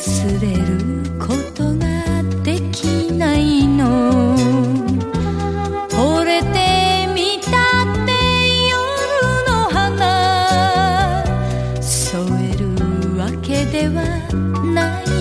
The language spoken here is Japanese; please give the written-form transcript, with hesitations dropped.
忘れることができないの。惚れてみたって夜の花添えるわけではない